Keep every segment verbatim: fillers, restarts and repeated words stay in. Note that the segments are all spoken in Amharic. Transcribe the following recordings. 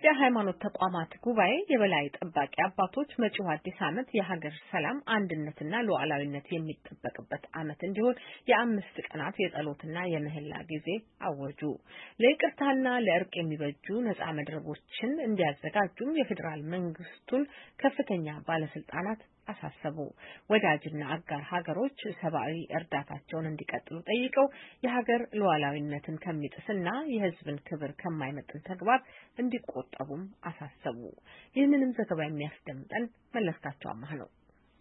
የኢትዮጵያ ሃይማኖት ተቋማት ጉባኤ የበላይ ጠባቂ አባቶች መጪው አዲስ ዓመት የሀገር ሰላም አንድነትና ሉዓላዊነት የሚጠበቅበት ዓመት እንዲሆን የአምስት ቀናት የጸሎትና የምህላ ጊዜ አወጁ። ለይቅርታና ለእርቅ የሚበጁ ነጻ መድረኮችን እንዲያዘጋጁም የፌዴራል መንግስቱን ከፍተኛ ባለስልጣናት አሳሰቡ። ወዳጅና አጋር ሀገሮች ሰብአዊ እርዳታቸውን እንዲቀጥሉ ጠይቀው የሀገር ሉዓላዊነትን ከሚጥስና የሕዝብን ክብር ከማይመጥን ተግባር እንዲቆጠቡም አሳሰቡ። ይህንንም ዘገባ የሚያስደምጠን መለስካቸው አማህ ነው።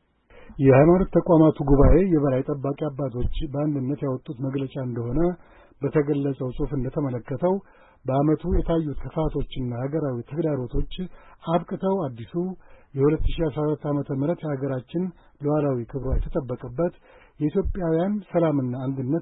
የሃይማኖት ተቋማቱ ጉባኤ የበላይ ጠባቂ አባቶች በአንድነት ያወጡት መግለጫ እንደሆነ በተገለጸው ጽሑፍ እንደተመለከተው በዓመቱ የታዩት ክፋቶችና ሀገራዊ ተግዳሮቶች አብቅተው አዲሱ የሁለት ሺህ አስራ አራት ዓመተ ምህረት የሀገራችን ሉዓላዊ ክብሯ የተጠበቀበት የኢትዮጵያውያን ሰላምና አንድነት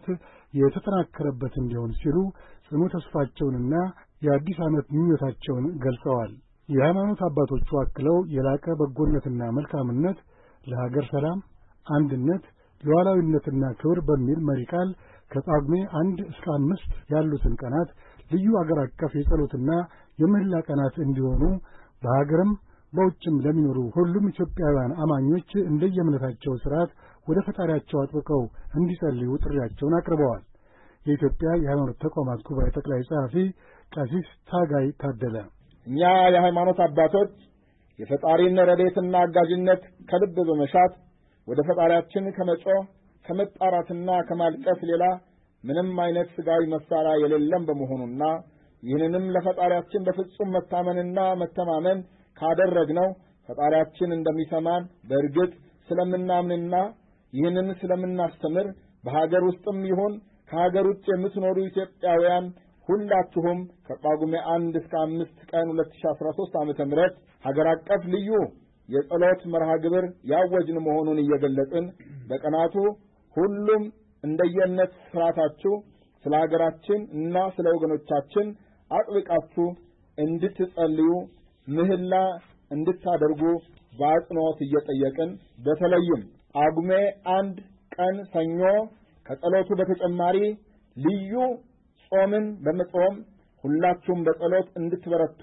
የተጠናከረበት እንዲሆን ሲሉ ጽኑ ተስፋቸውንና የአዲስ ዓመት ምኞታቸውን ገልጸዋል። የሃይማኖት አባቶቹ አክለው የላቀ በጎነትና መልካምነት ለሀገር ሰላም፣ አንድነት፣ ሉዓላዊነትና ክብር በሚል መሪ ቃል ከጳጉሜ አንድ እስከ አምስት ያሉትን ቀናት ልዩ አገር አቀፍ የጸሎትና የምህላ ቀናት እንዲሆኑ በሀገርም በውጭም ለሚኖሩ ሁሉም ኢትዮጵያውያን አማኞች እንደየእምነታቸው ሥርዓት ወደ ፈጣሪያቸው አጥብቀው እንዲጸልዩ ጥሪያቸውን አቅርበዋል። የኢትዮጵያ የሃይማኖት ተቋማት ጉባኤ ጠቅላይ ጸሐፊ ቀሲስ ታጋይ ታደለ እኛ የሃይማኖት አባቶች የፈጣሪን ረድኤትና አጋዥነት ከልብ በመሻት ወደ ፈጣሪያችን ከመጮህ ከመጣራትና ከማልቀስ ሌላ ምንም አይነት ሥጋዊ መሳሪያ የሌለም በመሆኑና ይህንንም ለፈጣሪያችን በፍጹም መታመንና መተማመን ካደረግነው ፈጣሪያችን እንደሚሰማን በእርግጥ ስለምናምንና ይህንን ስለምናስተምር በሀገር ውስጥም ይሁን ከሀገር ውጭ የምትኖሩ ኢትዮጵያውያን ሁላችሁም ከጳጉሜ አንድ እስከ አምስት ቀን ሁለት ሺህ አስራ ሦስት ዓመተ ምህረት ሀገር አቀፍ ልዩ የጸሎት መርሃ ግብር ያወጅን መሆኑን እየገለጽን በቀናቱ ሁሉም እንደየእምነት ሥርዓታችሁ ስለ ሀገራችን እና ስለ ወገኖቻችን አጥብቃችሁ እንድትጸልዩ ምህላ እንድታደርጉ በአጽንኦት እየጠየቅን በተለይም ጳጉሜ አንድ ቀን ሰኞ ከጸሎቱ በተጨማሪ ልዩ ጾምን በመጾም ሁላችሁም በጸሎት እንድትበረቱ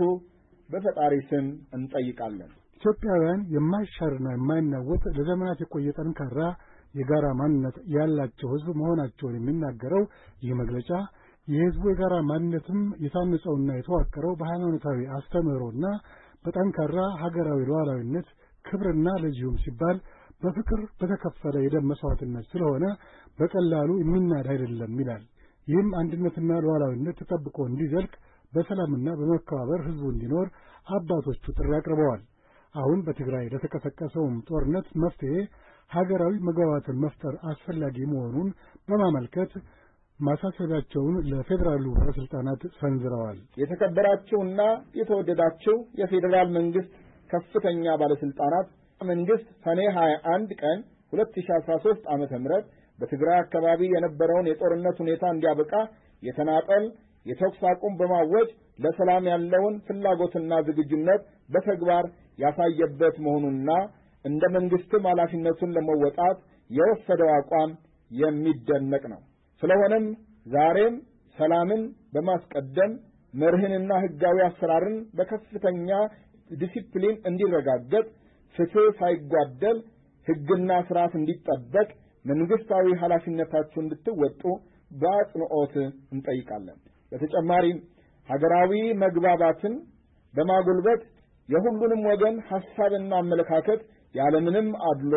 በፈጣሪ ስም እንጠይቃለን። ኢትዮጵያውያን የማይሻርና የማይናወጥ ለዘመናት የቆየ ጠንካራ የጋራ ማንነት ያላቸው ሕዝብ መሆናቸውን የሚናገረው ይህ መግለጫ የሕዝቡ የጋራ ማንነትም የታነጸውና የተዋቀረው በሃይማኖታዊ አስተምህሮና በጠንካራ ሀገራዊ ሉዓላዊነት ክብርና ለዚሁም ሲባል በፍቅር በተከፈለ የደም መስዋዕትነት ስለሆነ በቀላሉ የሚናድ አይደለም ይላል። ይህም አንድነትና ሉዓላዊነት ተጠብቆ እንዲዘልቅ በሰላምና በመከባበር ሕዝቡ እንዲኖር አባቶቹ ጥሪ አቅርበዋል። አሁን በትግራይ ለተቀሰቀሰውም ጦርነት መፍትሄ ሀገራዊ መግባባትን መፍጠር አስፈላጊ መሆኑን በማመልከት ማሳሰቢያቸውን ለፌዴራሉ ባለስልጣናት ሰንዝረዋል። የተከበራችሁና የተወደዳችሁ የፌዴራል መንግስት ከፍተኛ ባለስልጣናት መንግስት ሰኔ ሀያ አንድ ቀን ሁለት ሺህ አስራ ሦስት ዓመተ ምህረት በትግራይ አካባቢ የነበረውን የጦርነት ሁኔታ እንዲያበቃ የተናጠል የተኩስ አቁም በማወጅ ለሰላም ያለውን ፍላጎትና ዝግጁነት በተግባር ያሳየበት መሆኑንና እንደ መንግስትም ኃላፊነቱን ለመወጣት የወሰደው አቋም የሚደነቅ ነው። ስለሆነም ዛሬም ሰላምን በማስቀደም መርህንና ህጋዊ አሰራርን በከፍተኛ ዲሲፕሊን እንዲረጋገጥ ፍትህ ሳይጓደል ህግና ስርዓት እንዲጠበቅ መንግስታዊ ኃላፊነታችሁን እንድትወጡ በአጽንኦት እንጠይቃለን። በተጨማሪም ሀገራዊ መግባባትን በማጎልበት የሁሉንም ወገን ሐሳብና አመለካከት ያለምንም አድሎ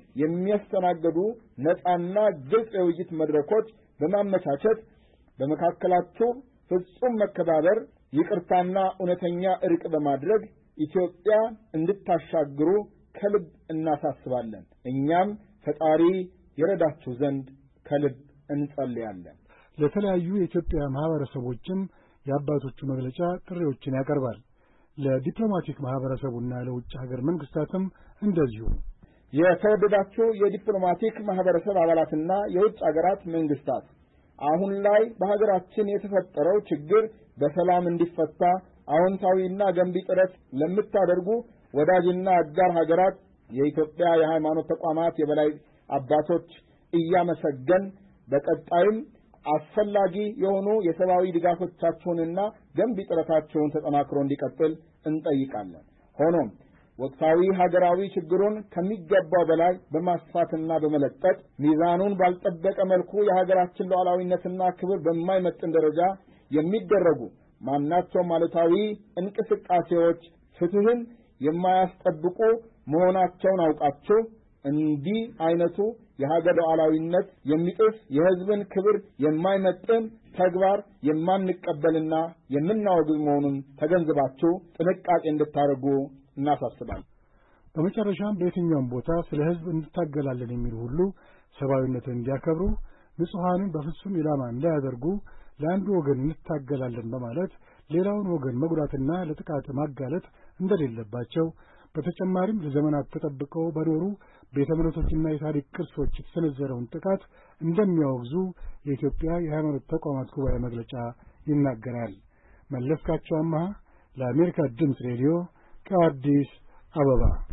የሚያስተናግዱ ነፃና ግልጽ የውይይት መድረኮች በማመቻቸት በመካከላችሁ ፍጹም መከባበር፣ ይቅርታና እውነተኛ እርቅ በማድረግ ኢትዮጵያ እንድታሻግሩ ከልብ እናሳስባለን። እኛም ፈጣሪ ይረዳችሁ ዘንድ ከልብ እንጸልያለን። ለተለያዩ የኢትዮጵያ ማህበረሰቦችም የአባቶቹ መግለጫ ጥሪዎችን ያቀርባል። ለዲፕሎማቲክ ማህበረሰቡና ለውጭ ሀገር መንግስታትም እንደዚሁ። የተወደዳችሁ የዲፕሎማቲክ ማህበረሰብ አባላትና የውጭ ሀገራት መንግስታት አሁን ላይ በሀገራችን የተፈጠረው ችግር በሰላም እንዲፈታ አዎንታዊና ገንቢ ጥረት ለምታደርጉ ወዳጅና አጋር ሀገራት የኢትዮጵያ የሃይማኖት ተቋማት የበላይ አባቶች እያመሰገን በቀጣይም አስፈላጊ የሆኑ የሰብአዊ ድጋፎቻቸውንና ገንቢ ጥረታቸውን ተጠናክሮ እንዲቀጥል እንጠይቃለን። ሆኖም ወቅታዊ ሀገራዊ ችግሩን ከሚገባው በላይ በማስፋትና በመለጠጥ ሚዛኑን ባልጠበቀ መልኩ የሀገራችን ሉዓላዊነትና ክብር በማይመጥን ደረጃ የሚደረጉ ማናቸውም አሉታዊ እንቅስቃሴዎች ፍትህን የማያስጠብቁ መሆናቸውን አውቃችሁ እንዲህ አይነቱ የሀገር ሉዓላዊነት የሚጥስ የሕዝብን ክብር የማይመጥን ተግባር የማንቀበልና የምናወግዝ መሆኑን ተገንዝባችሁ ጥንቃቄ እንድታደርጉ እናሳስባለን። በመጨረሻም በየትኛውም ቦታ ስለ ሕዝብ እንታገላለን የሚሉ ሁሉ ሰብአዊነትን እንዲያከብሩ፣ ንጹሐንን በፍጹም ኢላማ እንዳያደርጉ፣ ለአንዱ ወገን እንታገላለን በማለት ሌላውን ወገን መጉዳትና ለጥቃት ማጋለጥ እንደሌለባቸው፣ በተጨማሪም ለዘመናት ተጠብቀው በኖሩ ቤተ እምነቶችና የታሪክ ቅርሶች የተሰነዘረውን ጥቃት እንደሚያወግዙ የኢትዮጵያ የሃይማኖት ተቋማት ጉባኤ መግለጫ ይናገራል። መለስካቸው አማሃ ለአሜሪካ ድምፅ ሬዲዮ ከአዲስ አበባ